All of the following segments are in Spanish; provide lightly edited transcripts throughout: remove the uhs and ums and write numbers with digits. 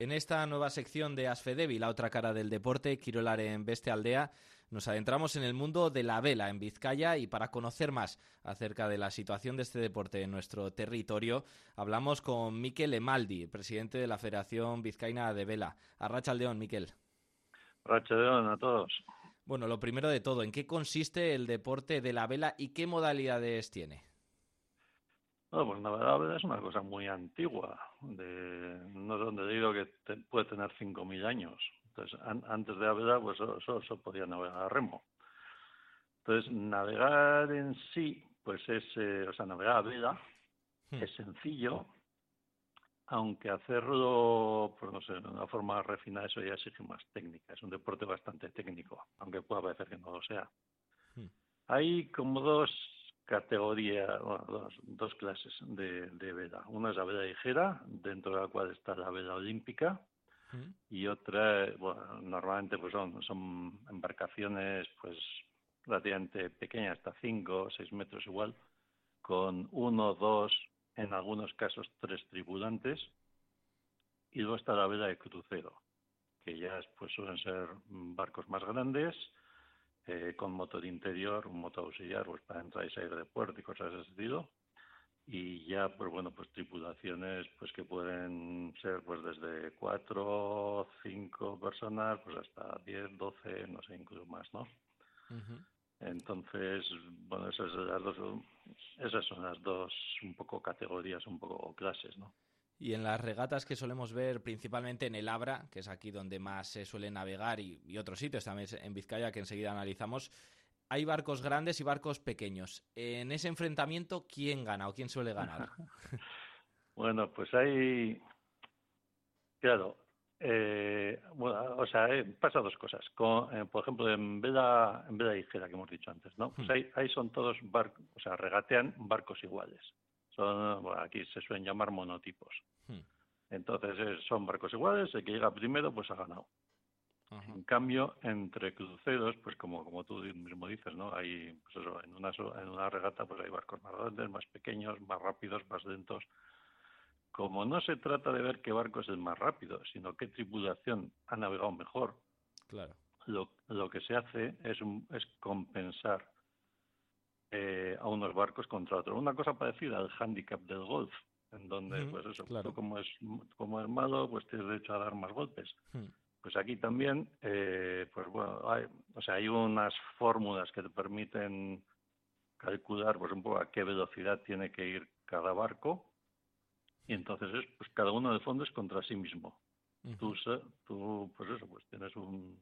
En esta nueva sección de Asfedevi, la otra cara del deporte, Kirolaren Beste Aldea, nos adentramos en el mundo de la vela en Vizcaya y para conocer más acerca de la situación de este deporte en nuestro territorio, hablamos con Mikel Emaldi, presidente de la Federación Vizcaína de Vela. Arratsaldeon, Mikel. Arratsaldeon a todos. Bueno, lo primero de todo, ¿en qué consiste el deporte de la vela y qué modalidades tiene? Bueno, pues la vela es una cosa muy antigua. No sé dónde digo que puede tener 5.000 años. Entonces, antes de la vela, pues solo podía navegar a remo. Entonces, navegar en sí, pues navegar a vela es sencillo, aunque hacerlo, pues no sé, de una forma refinada, eso ya exige más técnica. Es un deporte bastante técnico, aunque pueda parecer que no lo sea. Hay como dos categorías, bueno, dos clases de vela. Una es la vela ligera, dentro de la cual está la vela olímpica, y otra, bueno, normalmente pues son embarcaciones pues relativamente pequeñas, hasta 5 o 6 metros igual, con 1, 2, en algunos casos 3 tripulantes, y luego está la vela de crucero, que ya pues suelen ser barcos más grandes, con motor interior, un motor auxiliar pues para entrar y salir de puerto y cosas de ese estilo, y ya pues bueno, pues tripulaciones pues que pueden ser pues desde 4 5 personas pues hasta 10 12, no sé, incluso más, ¿no? Entonces, bueno, esas son las dos un poco categorías, un poco clases, ¿no? Y en las regatas que solemos ver principalmente en el Abra, que es aquí donde más se suele navegar, y otros sitios también en Vizcaya que enseguida analizamos, hay barcos grandes y barcos pequeños. En ese enfrentamiento, ¿quién gana o quién suele ganar? Bueno, pues claro, bueno, o sea, pasa dos cosas. Por ejemplo, en vela ligera que hemos dicho antes, ¿no? Pues ahí son todos barcos, o sea, regatean barcos iguales. Bueno, aquí se suelen llamar monotipos. Entonces son barcos iguales, el que llega primero pues ha ganado. En cambio, entre cruceros, pues como tú mismo dices, ¿no? Hay, pues eso, en una regata pues hay barcos más grandes, más pequeños, más rápidos, más lentos. Como no se trata de ver qué barco es el más rápido, sino qué tripulación ha navegado mejor, claro, lo que se hace es compensar a unos barcos contra otros. Una cosa parecida al hándicap del golf, en donde, pues eso, claro. tú como es malo, pues tienes derecho a dar más golpes. Pues aquí también, pues bueno, hay unas fórmulas que te permiten calcular, pues un poco a qué velocidad tiene que ir cada barco, y entonces pues cada uno de fondo es contra sí mismo. Tú pues eso, pues tienes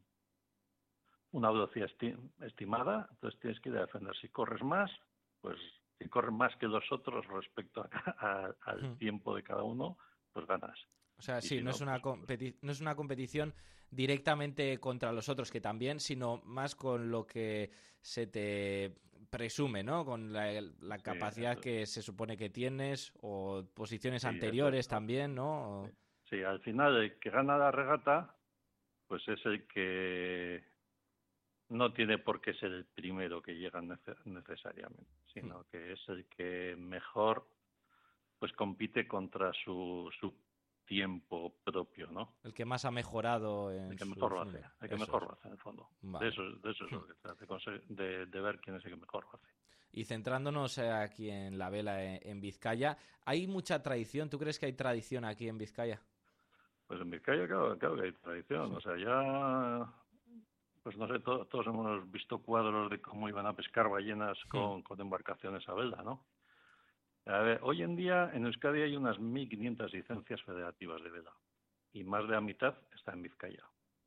una velocidad estimada, entonces tienes que ir a defender. Si corres más, pues si corres más que los otros respecto al tiempo de cada uno, pues ganas. O sea, sí, si no es una no es una competición directamente contra los otros, que también, sino más con lo que se te presume, ¿no? Con la capacidad que se supone que tienes, o posiciones anteriores también, ¿no? Sí, al final el que gana la regata, pues es el que no tiene por qué ser el primero que llega necesariamente, sino que es el que mejor pues compite contra su tiempo propio, ¿no? El que más ha mejorado en el que mejor lo hace, números. el que mejor lo hace en el fondo. Vale. De eso es lo que trata, de ver quién es el que mejor lo hace. Y centrándonos aquí en la vela en Vizcaya, ¿hay mucha tradición? ¿Tú crees que hay tradición aquí en Vizcaya? Pues en Vizcaya claro que hay tradición, o sea, ya pues no sé, todos hemos visto cuadros de cómo iban a pescar ballenas con embarcaciones a vela, ¿no? A ver, hoy en día en Euskadi hay unas 1.500 licencias federativas de vela y más de la mitad está en Vizcaya.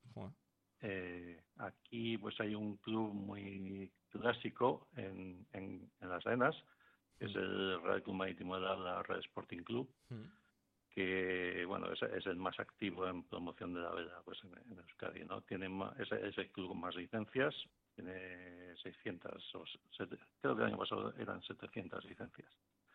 Aquí pues hay un club muy clásico en Las Arenas, que es el Real Club Marítimo de la Red Sporting Club, que bueno es el más activo en promoción de la vela pues en Euskadi, ¿no? Es el club con más licencias, tiene 600 creo que el año pasado eran 700 licencias.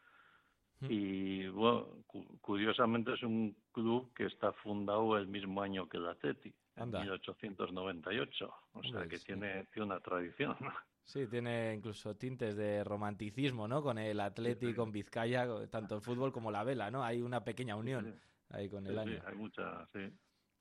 Y bueno, curiosamente es un club que está fundado el mismo año que el Atleti, en 1898, o sea que tiene una tradición, ¿no? Sí, tiene incluso tintes de romanticismo, ¿no? Con el Atleti, con Vizcaya, tanto el fútbol como la vela, ¿no? Hay una pequeña unión ahí con el año. Sí, hay mucha, sí.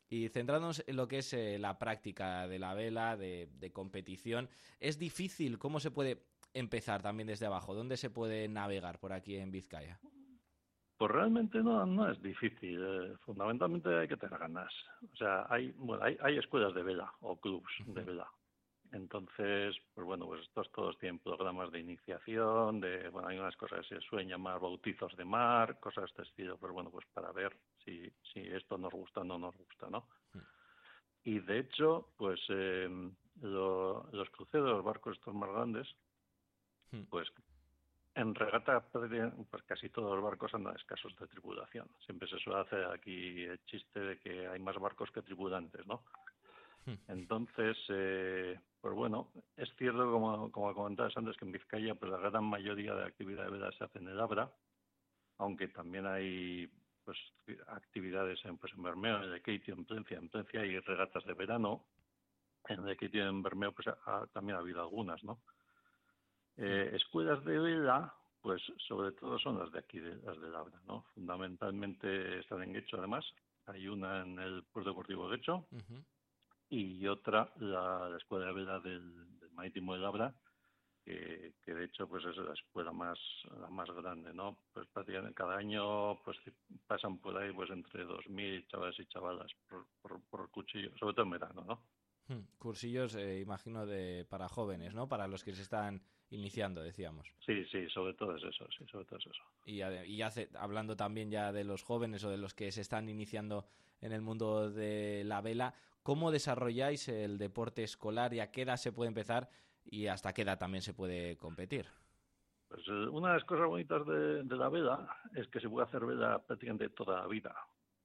Y centrándonos en lo que es la práctica de la vela, de competición, ¿es difícil? ¿Cómo se puede empezar también desde abajo? ¿Dónde se puede navegar por aquí en Vizcaya? Pues realmente no es difícil. Fundamentalmente hay que tener ganas. O sea, hay escuelas de vela o clubs de Ujú. vela. Entonces, pues bueno, pues estos todos tienen programas de iniciación, bueno, hay unas cosas que se suelen llamar bautizos de mar, cosas de este estilo, pues bueno, pues para ver si esto nos gusta o no nos gusta, ¿no? Y de hecho, pues los cruceros, los barcos estos más grandes, Ujú. pues en regata pues casi todos los barcos andan escasos de tripulación. Siempre se suele hacer aquí el chiste de que hay más barcos que tripulantes, ¿no? Entonces, pues bueno, es cierto, como comentabas antes, que en Vizcaya pues la gran mayoría de la actividad de vela se hace en el Abra, aunque también hay pues actividades en Bermeo, en Lekeitio, en Plencia hay regatas de verano. En Lekeitio y en Bermeo pues también ha habido algunas, ¿no? Escuelas de vela, pues sobre todo son las de aquí, las de Labra, ¿no? Fundamentalmente están en Guecho, además. Hay una en el Puerto Deportivo de Guecho Ujú. y otra, la Escuela de Vela del Marítimo de Labra, que de hecho pues es la más grande, ¿no? Pues prácticamente cada año pues pasan por ahí pues entre 2.000 chavales y chavalas por cuchillo, sobre todo en verano, ¿no? Cursillos, imagino, para jóvenes, ¿no? Para los que se están iniciando, decíamos. Sí, sobre todo es eso, sí, sobre todo es eso. Hablando también ya de los jóvenes o de los que se están iniciando en el mundo de la vela, ¿cómo desarrolláis el deporte escolar y a qué edad se puede empezar y hasta qué edad también se puede competir? Pues una de las cosas bonitas de la vela es que se puede hacer vela prácticamente toda la vida.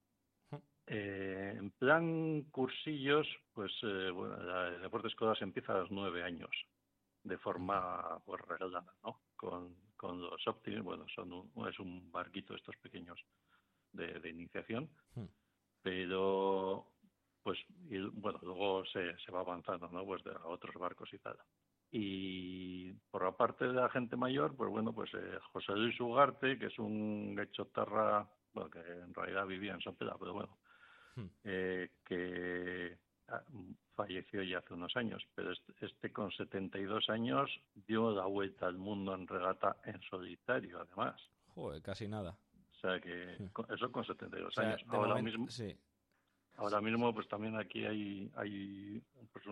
En plan cursillos, pues bueno, el deporte escolar se empieza a los 9 años, de forma pues reglada, ¿no? Con los Optimus, bueno, es un barquito estos pequeños de iniciación, pero pues bueno, luego se va avanzando, ¿no? Pues a otros barcos y tal. Y por la parte de la gente mayor, pues bueno, pues José Luis Ugarte, que es un guechotarra, bueno, que en realidad vivía en Sopela, pero bueno, que falleció ya hace unos años, pero este con 72 años dio la vuelta al mundo en regata en solitario, además. Joder, casi nada. O sea que eso con O 72 sea, años. de momento, sí. Ahora mismo pues también aquí hay pues,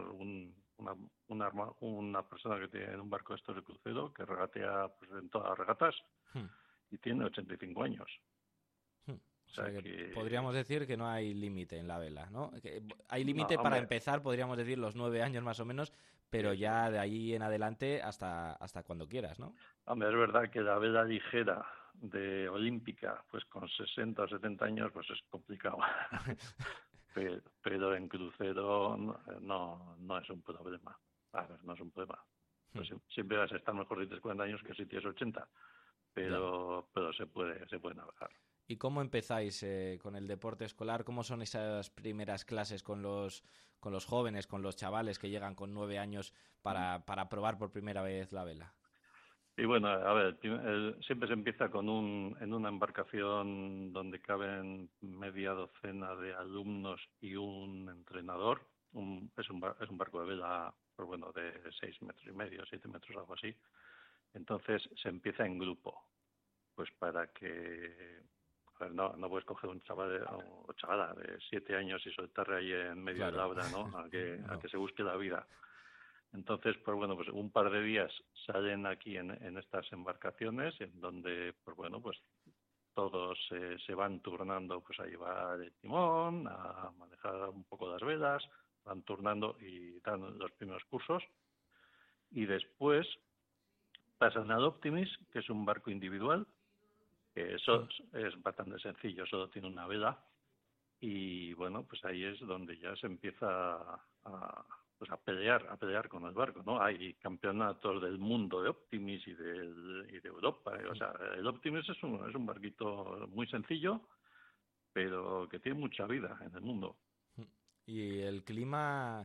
una persona que tiene un barco de estos de crucero que regatea pues, en todas las regatas y tiene 85 años. O O sea sea que que podríamos decir que no hay límite en la vela, ¿no? Que hay no, límite para hombre, empezar, podríamos decir los 9 años más o menos, pero sí. ya de ahí en adelante hasta cuando quieras, ¿no? Hombre, es verdad que la vela ligera de olímpica, pues con 60 o 70 años, pues es complicado. Pero en crucero no es un problema. A ver, no es un problema. Pues siempre vas a estar mejor de 30, 40 años que si tienes 80, Ya. pero se puede navegar. ¿Y cómo empezáis con el deporte escolar? ¿Cómo son esas primeras clases con los jóvenes, con los chavales que llegan con 9 años para probar por primera vez la vela? Y bueno, a ver, siempre se empieza en una embarcación donde caben media docena de alumnos y un entrenador. Es un barco de vela, pues bueno, de 6,5 metros, 7 metros, algo así. Entonces se empieza en grupo, pues para que, a ver, no puedes coger un chaval o chavala de 7 años y soltarle ahí en medio del Claro. labra, ¿no? A No. que se busque la vida. Entonces, pues bueno, pues un par de días salen aquí en estas embarcaciones, en donde, pues bueno, pues todos se van turnando pues a llevar el timón, a manejar un poco las velas, van turnando y dan los primeros cursos. Y después pasan al Optimis, que es un barco individual, que eso es bastante sencillo, solo tiene una vela. Y bueno, pues ahí es donde ya se empieza pues a pelear con el barco, ¿no? Hay campeonatos del mundo de Optimis y de Europa. O sea, el Optimis es un barquito muy sencillo, pero que tiene mucha vida en el mundo. Y el clima,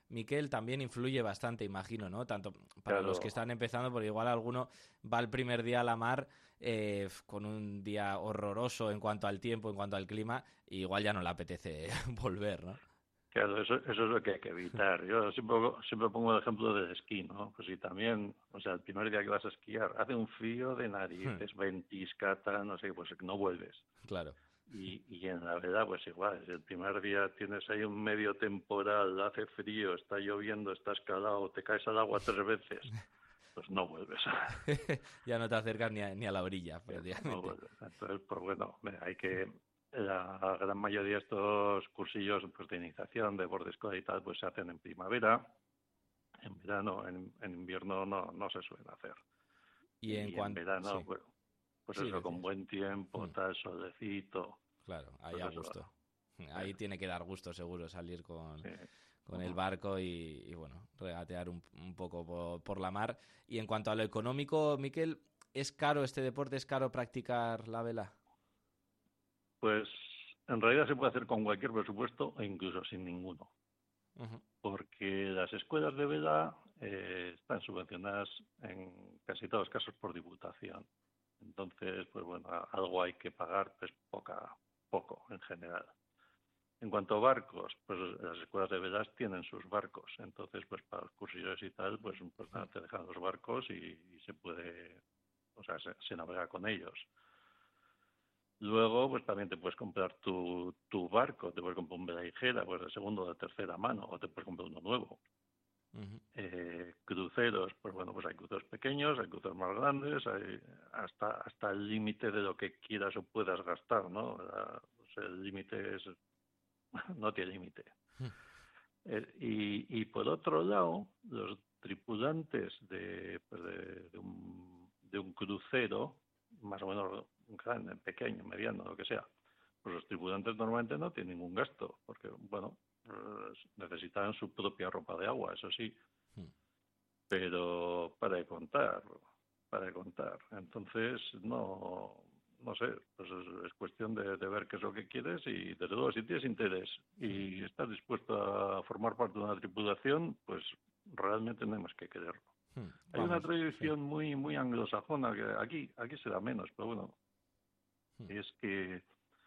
Miquel, también influye bastante, imagino, ¿no? Tanto para los que están empezando, porque igual alguno va el primer día a la mar con un día horroroso en cuanto al tiempo, en cuanto al clima, y igual ya no le apetece volver, ¿no? Claro, eso es lo que hay que evitar. Yo siempre pongo el ejemplo del esquí, ¿no? Pues si también, o sea, el primer día que vas a esquiar hace un frío de narices, ventisca, tal, no sé, pues no vuelves. Claro. Y en la verdad, pues igual, si el primer día tienes ahí un medio temporal, hace frío, está lloviendo, está escalado, te caes al agua 3 veces, pues no vuelves. Ya no te acercas ni a la orilla, prácticamente. No vuelves. Entonces, pues bueno, hay que... La gran mayoría de estos cursillos pues, de iniciación, de borde escolar y tal, pues se hacen en primavera. En verano, en invierno no se suelen hacer. Y en verano, sí. bueno, pues Sí, eso, con decías. buen tiempo, tal, solecito. Claro, ahí Pues a eso, gusto. Ahí tiene que dar gusto, seguro, salir con sí. el barco y bueno, regatear un poco por la mar. Y en cuanto a lo económico, Miquel, ¿es caro este deporte? ¿Es caro practicar la vela? Pues en realidad se puede hacer con cualquier presupuesto e incluso sin ninguno. Uh-huh. Porque las escuelas de vela están subvencionadas en casi todos los casos por diputación. Entonces, pues bueno, algo hay que pagar, pues poco en general. En cuanto a barcos, pues las escuelas de velas tienen sus barcos. Entonces, pues para los cursillos y tal, pues nada, te dejan los barcos y se puede, o sea, se navega con ellos. Luego, pues también te puedes comprar tu barco, te puedes comprar un vela ligera, pues de segunda o de tercera mano, o te puedes comprar uno nuevo. Uh-huh. Cruceros, pues bueno, pues hay cruceros pequeños, hay cruceros más grandes, hay hasta el límite de lo que quieras o puedas gastar, ¿no? O sea, el límite no tiene límite. Y por otro lado, los tripulantes de un crucero, más o menos grande, pequeño, mediano, lo que sea, pues los tripulantes normalmente no tienen ningún gasto, porque, bueno, necesitan su propia ropa de agua, eso sí, pero para de contar. Entonces, no sé, pues es cuestión de ver qué es lo que quieres y, desde luego, si tienes interés y estás dispuesto a formar parte de una tripulación, pues realmente no hay más que quererlo. Hay una tradición muy anglosajona que aquí se da menos, pero bueno, es que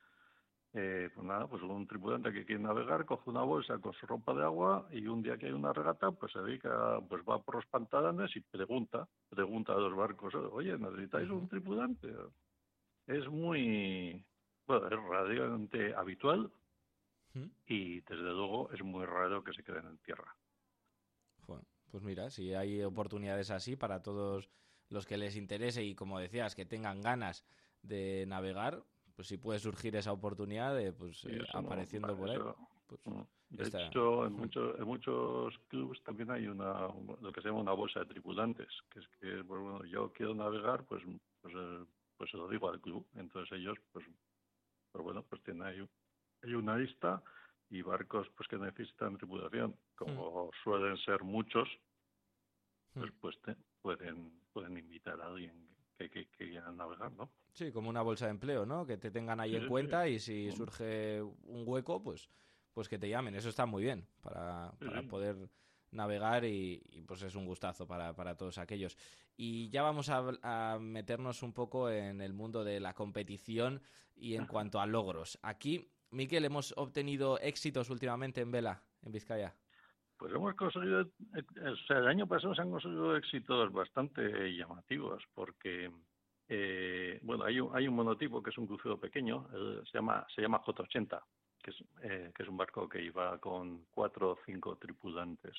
pues nada, pues un tripulante que quiere navegar coge una bolsa con su ropa de agua y un día que hay una regata, pues se dedica, pues va por los pantalones y pregunta a los barcos, oye, ¿necesitáis un tripulante? Es muy, bueno, es relativamente habitual y desde luego es muy raro que se queden en tierra. Bueno, pues mira, si hay oportunidades así para todos los que les interese y, como decías, que tengan ganas de navegar, pues si puede surgir esa oportunidad de pues apareciendo por ahí. Pues, de hecho, en muchos clubs también hay lo que se llama una bolsa de tripulantes, que es que, pues, bueno, yo quiero navegar, pues se lo digo al club. Entonces ellos, pues bueno, pues tienen ahí hay una lista y barcos pues que necesitan tripulación, como suelen ser muchos, pues pueden invitar a alguien que quiera navegar, ¿no? Sí, como una bolsa de empleo, ¿no? Que te tengan ahí en cuenta y si surge un hueco, pues que te llamen. Eso está muy bien para poder navegar y pues es un gustazo para todos aquellos. Y ya vamos a meternos un poco en el mundo de la competición y en cuanto a logros. Aquí, Miquel, hemos obtenido éxitos últimamente en vela, en Vizcaya. Pues hemos conseguido, o sea, el año pasado se han conseguido éxitos bastante llamativos, porque bueno, hay un monotipo que es un crucero pequeño, se llama J80, que es un barco que iba con 4 o 5 tripulantes.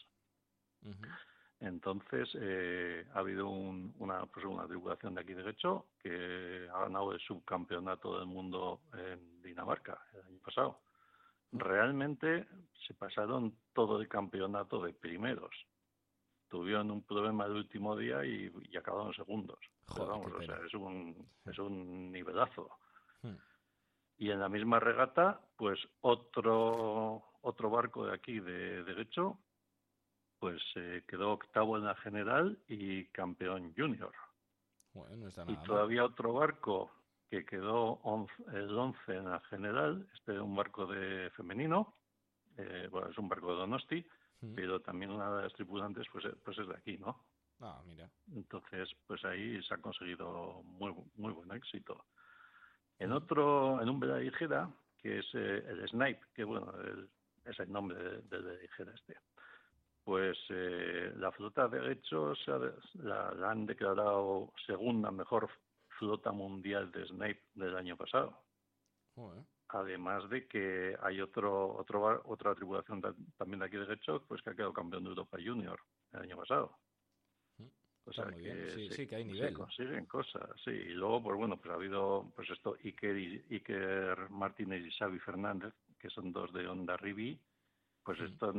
Entonces ha habido una tripulación de aquí de Guecho que ha ganado el subcampeonato del mundo en Dinamarca el año pasado. Realmente se pasaron todo el campeonato de primeros. Tuvieron un problema el último día y acabaron segundos. Joder, pero vamos, o sea, es un nivelazo. Y en la misma regata, pues otro barco de aquí de Guecho, pues quedó octavo en la general y campeón junior. Bueno, no está nada mal. Y todavía otro barco que quedó el 11 en la general, un barco de femenino, bueno, es un barco de Donosti, Mm. pero también una de las tripulantes pues es de aquí, ¿no? Ah, mira. Entonces, pues ahí se ha conseguido muy buen éxito. Mm. En un vela ligera, que es el Snipe, que bueno, es el nombre del vela ligera este. Pues la flota de hecho la han declarado segunda mejor flota mundial de Snipe del año pasado. Joder. Además de que hay otra tripulación también de aquí de Hedgehog, pues que ha quedado campeón de Europa Junior el año pasado. Mm. O Está sea muy bien. que Sí, sí, que hay se nivel. consiguen cosas, sí. Y luego, pues bueno, pues ha habido pues esto Iker Martínez y Xavi Fernández, que son dos de Honda Rivi, pues Mm. estos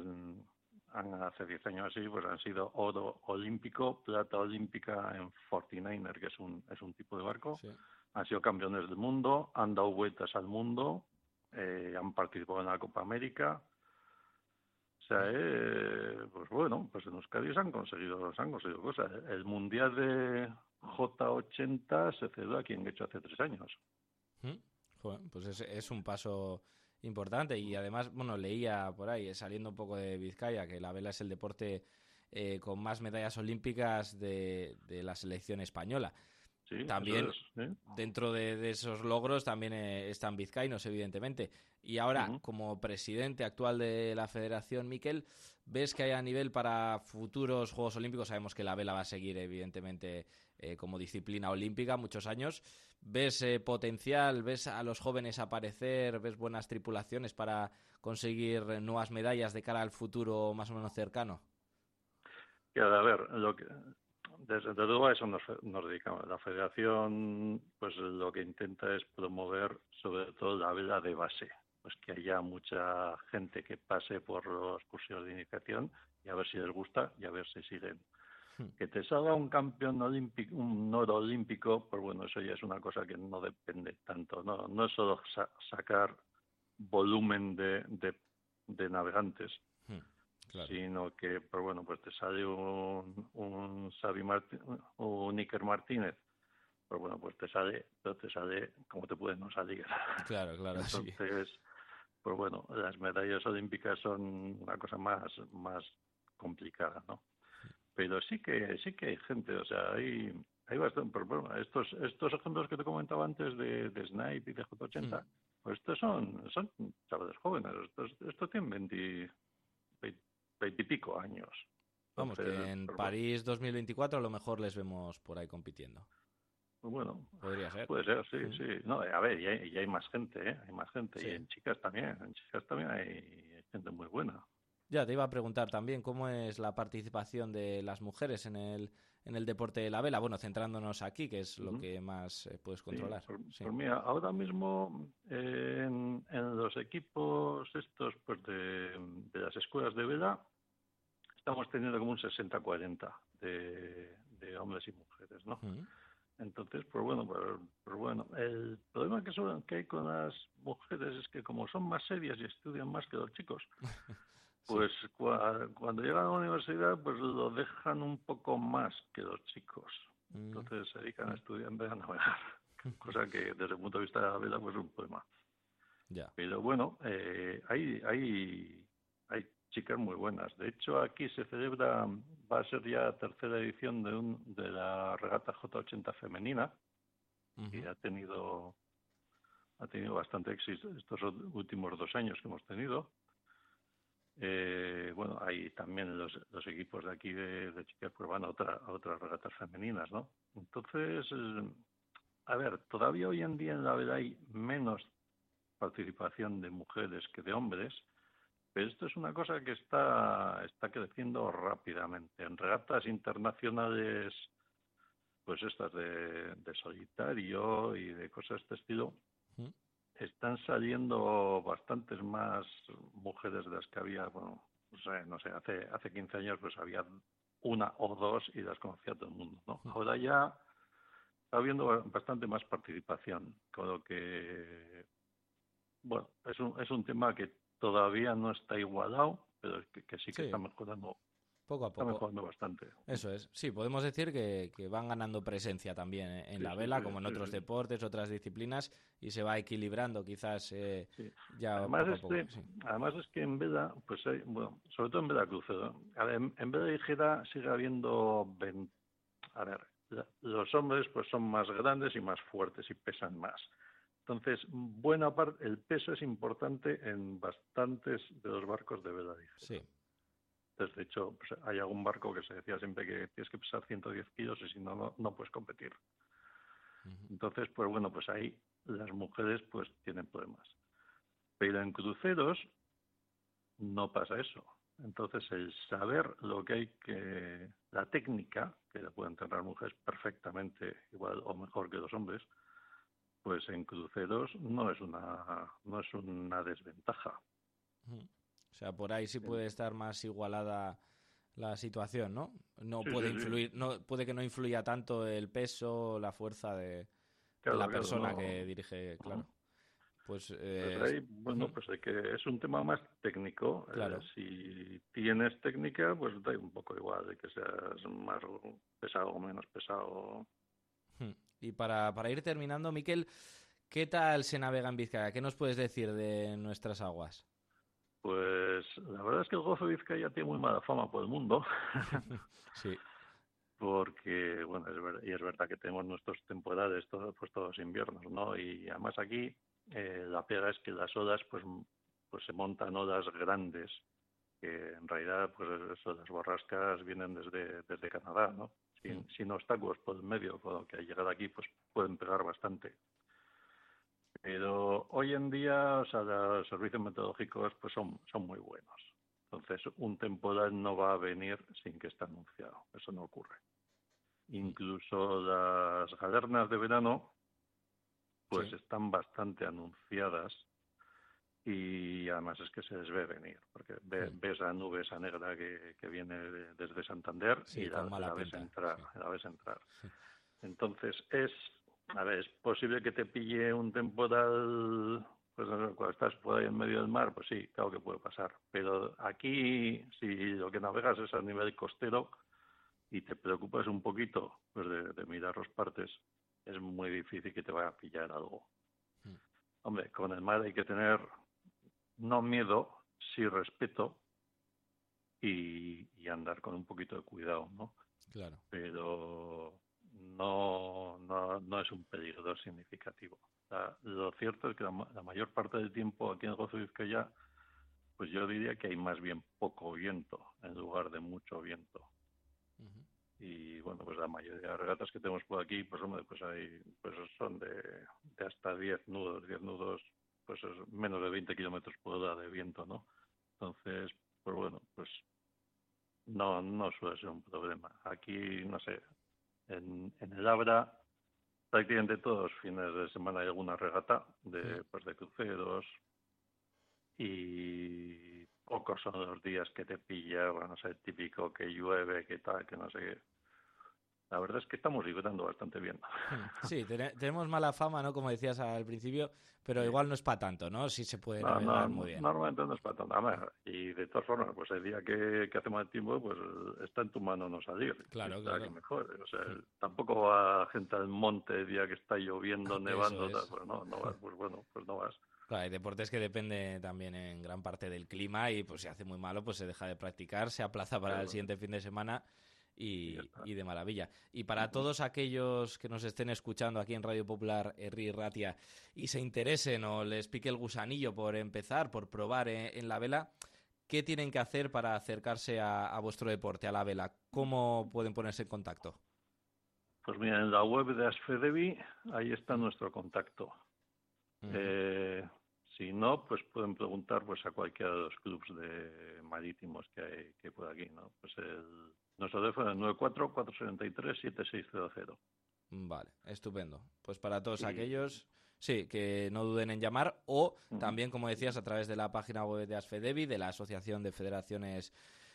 hace 10 años así, pues han sido oro olímpico, plata olímpica en 49er, que es un tipo de barco. Sí. Han sido campeones del mundo, han dado vueltas al mundo, han participado en la Copa América. O sea, Mm. pues bueno, pues en Euskadi se han conseguido cosas. El Mundial de J80 se celebró aquí en Guecho hace 3 años. Mm. Joder, pues es un paso importante y además, bueno, leía por ahí, saliendo un poco de Vizcaya, que la vela es el deporte con más medallas olímpicas de la selección española. Sí, eso También es. ¿Eh? dentro de esos logros también están vizcaínos, evidentemente. Y ahora, Ujú. como presidente actual de la Federación, Miquel, ¿ves que hay a nivel para futuros Juegos Olímpicos? Sabemos que la vela va a seguir, evidentemente, como disciplina olímpica muchos años. ¿Ves potencial? ¿Ves a los jóvenes aparecer? ¿Ves buenas tripulaciones para conseguir nuevas medallas de cara al futuro más o menos cercano? Y a ver, desde luego a eso nos dedicamos. La federación, pues lo que intenta es promover sobre todo la vela de base, pues que haya mucha gente que pase por los cursos de iniciación y a ver si les gusta y a ver si siguen. Que te salga un campeón olímpico, un oro olímpico, pues bueno, eso ya es una cosa que no depende tanto, no es solo sacar volumen de navegantes, Claro, sino que, pues bueno, pues te sale un Xavi Martín, un Iker Martínez, pues bueno, pues pero te sale como te puede no salir. claro, claro, sí. Entonces, pues bueno, las medallas olímpicas son una cosa más complicada, ¿no? Pero sí que hay gente, o sea, hay bastante, pero bueno, estos ejemplos que te comentaba antes de Snipe y de J80, pues estos son chavales jóvenes, estos tienen 20 y pico años. Vamos, que Entonces, en pues bueno, París 2024 a lo mejor les vemos por ahí compitiendo. pues bueno, Podría ser. puede ser, sí, Mm. sí. No, a ver, y hay más gente, ¿eh? Hay más gente. Sí. Y en chicas también hay gente muy buena. Ya te iba a preguntar también cómo es la participación de las mujeres en el deporte de la vela. Bueno, centrándonos aquí, que es lo Ujú. que más puedes Sí, controlar. Sí. pues mira, ahora mismo en los equipos estos pues de las escuelas de vela estamos teniendo como un 60-40 de hombres y mujeres, ¿no? Mm. Entonces, pues bueno, el problema que hay con las mujeres es que como son más serias y estudian más que los chicos, Sí. pues cuando llegan a la universidad, pues lo dejan un poco más que los chicos. Mm. Entonces se dedican a estudiar en vez de a navegar, cosa que desde el punto de vista de la vela pues es un problema. Ya. Pero bueno, hay chicas muy buenas. De hecho, aquí va a ser ya la tercera edición de la regata J80 femenina, y Ujú. ha tenido bastante éxito estos últimos 2 años que hemos tenido. Bueno, hay también los equipos de aquí de chicas pues van a otras regatas femeninas, ¿no? Entonces, a ver, todavía hoy en día en la vela hay menos participación de mujeres que de hombres, pero esto es una cosa que está creciendo rápidamente. En regatas internacionales, pues estas de solitario y de cosas de este estilo, Mm. están saliendo bastantes más mujeres de las que había, bueno, no sé, hace 15 años pues había una o dos y las conocía todo el mundo, ¿no? Mm. Ahora ya está habiendo bastante más participación, con lo que, bueno, es un tema que todavía no está igualado, pero que sí que está Sí. mejorando Poco a está poco. mejorando bastante. Eso es. Sí, podemos decir que van ganando presencia también en Sí, la sí, vela, sí, como en sí, otros sí. deportes, otras disciplinas, y se va equilibrando quizás Sí. ya Además poco a poco. Sí. además es que en vela, pues hay, bueno, sobre todo en vela crucero, a ver, en vela ligera sigue habiendo, a ver, los hombres pues son más grandes y más fuertes y pesan más. Entonces, buena parte, el peso es importante en bastantes de los barcos de vela ligera. Sí. Entonces, de hecho, pues hay algún barco que se decía siempre que tienes que pesar 110 kilos y si no, no puedes competir. Uh-huh. Entonces, pues bueno, pues ahí las mujeres pues tienen problemas. Pero en cruceros no pasa eso. Entonces, el saber lo que hay que, la técnica, que la pueden tener mujeres perfectamente, igual o mejor que los hombres, pues en cruceros no es una desventaja. Uh-huh. O sea, por ahí sí puede estar más igualada la situación, ¿no? No Sí, puede sí, sí. influir, no puede que no influya tanto el peso, la fuerza de la Claro, claro, persona no. que dirige, claro. Pues, Pues ahí, bueno, pues de que es un tema más técnico. claro. Si tienes técnica, pues da un poco igual de que seas más pesado o menos pesado. Y para ir terminando, Miquel, ¿qué tal se navega en Vizcaya? ¿Qué nos puedes decir de nuestras aguas? Pues la verdad es que el Golfo de Vizcaya tiene muy mala fama por el mundo, Sí. porque, bueno, es verdad que tenemos nuestros temporales, pues todos inviernos, ¿no? Y además aquí la pega es que las olas, pues se montan olas grandes, que en realidad, pues eso, las borrascas vienen desde Canadá, ¿no? Sin obstáculos por el medio, con lo que al llegar aquí, pues pueden pegar bastante. Pero hoy en día, o sea, los servicios meteorológicos pues son muy buenos. Entonces, un temporal no va a venir sin que esté anunciado. Eso no ocurre. Incluso las galernas de verano, pues Sí. están bastante anunciadas y además es que se les ve venir, porque ves la nube esa negra que viene desde Santander y Sí, con mala la ves pinta. entrar, Sí. la ves entrar. Entonces a ver, es posible que te pille un temporal, pues cuando estás por ahí en medio del mar, pues sí, claro que puede pasar. Pero aquí, si lo que navegas es a nivel costero y te preocupas un poquito pues de mirar los partes, es muy difícil que te vaya a pillar algo. Hombre, con el mar hay que tener no miedo, sí respeto y andar con un poquito de cuidado, ¿no? Claro. Pero no es un peligro significativo. Lo cierto es que la mayor parte del tiempo aquí en el Golfo de Vizcaya, pues yo diría que hay más bien poco viento en lugar de mucho viento. Uh-huh. Y bueno, pues la mayoría de regatas que tenemos por aquí, pues hombre, pues son de hasta 10 nudos, pues es menos de 20 kilómetros por hora de viento, ¿no? Entonces, pues bueno, pues no suele ser un problema. Aquí, no sé, en el Abra prácticamente todos los fines de semana hay alguna regata de cruceros y pocos son los días que te pilla, bueno, no sé, típico que llueve, que tal, que no sé qué. La verdad es que estamos librando bastante bien. Sí, tenemos mala fama, ¿no? Como decías al principio, pero Sí. igual no es para tanto, ¿no? Sí se puede No, navegar muy bien. normalmente no es para tanto. Además, y de todas formas, pues el día que hace mal tiempo, pues está en tu mano no salir. Claro, Está claro. que mejor. O sea, tampoco va gente al monte el día que está lloviendo, Eso nevando, tal, es. pues no vas, pues bueno, pues no vas. Claro, hay deportes que depende también en gran parte del clima y pues si hace muy malo pues se deja de practicar, se aplaza para el Claro, siguiente fin de semana y ya está. y de maravilla. Y para todos aquellos que nos estén escuchando aquí en Radio Popular Herri Ratia y se interesen o les pique el gusanillo por empezar, por probar en la vela, ¿qué tienen que hacer para acercarse a vuestro deporte, a la vela? ¿Cómo pueden ponerse en contacto? Pues mira, en la web de Asfedevi, ahí está nuestro contacto. Uh-huh. Si no, pues pueden preguntar pues a cualquiera de los clubs de marítimos que hay por aquí, ¿no? Pues nuestro teléfono es 94-473-7600. Vale, estupendo. Pues para todos Y, aquellos, sí, que no duden en llamar o uh-huh. también, como decías, a través de la página web de Asfedevi, de la Asociación de Federaciones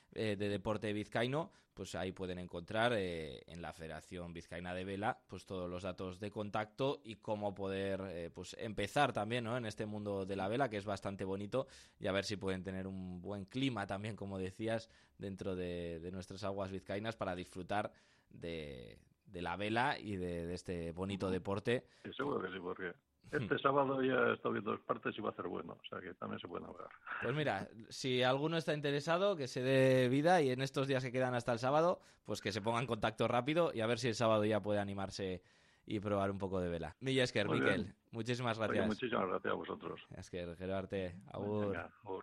de deporte vizcaíno, pues ahí pueden encontrar en la Federación Vizcaína de Vela pues todos los datos de contacto y cómo poder pues empezar también, ¿no?, en este mundo de la vela, que es bastante bonito, y a ver si pueden tener un buen clima también, como decías, dentro de nuestras aguas vizcaínas para disfrutar de la vela y de este bonito deporte. Sí, seguro que sí, porque este sábado ya he estado viendo dos partes y va a ser bueno, o sea que también se puede navegar. Pues mira, si alguno está interesado, que se dé vida, y en estos días que quedan hasta el sábado, pues que se ponga en contacto rápido y a ver si el sábado ya puede animarse y probar un poco de vela. Mila esker, Mikel, muchísimas gracias. Oye, muchísimas gracias a vosotros. Esker, gero arte, agur. Venga, agur.